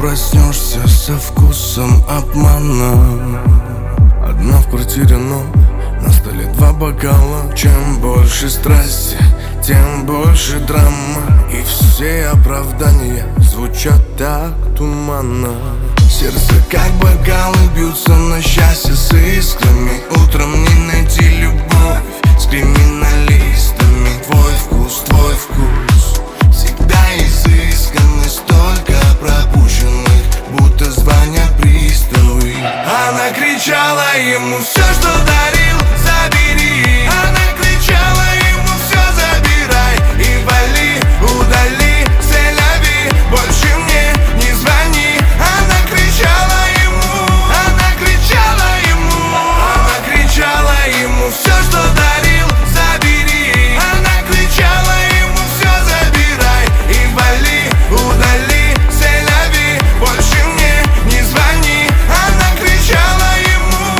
проснешься со вкусом обмана. Одна в квартире, но на столе два бокала. Чем больше страсти, тем больше драма. И все оправдания звучат так туманно. Сердце как бокалы бьются на счастье с искрами. Утром не найти любовь с криминалистами. Твой вкус всегда изысканный. Столько пропущенных, будто звонят приставы. Она кричала ему: все, что дарил, забери. Она кричала ему: все забирай и вали, удали, селяви, больше мне не звони. Она кричала ему: все, что дарил, забери. Она кричала ему: все забирай и вали, удали, селяви, больше мне не звони. Она кричала ему.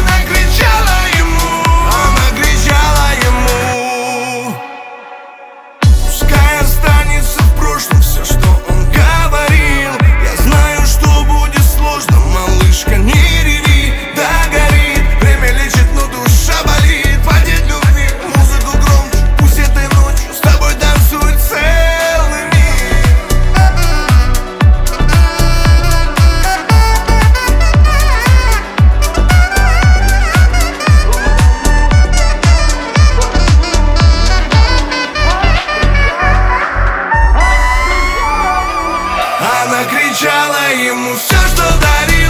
Пускай останется в прошлом все, что он говорил. Я знаю, что будет сложно, малышка, не реви. Да, горит, время лечит, но душа болит. Хватит любви, музыку громче, пусть этой ночью с тобой танцует целый мир. Она кричала ему: все, что дарил,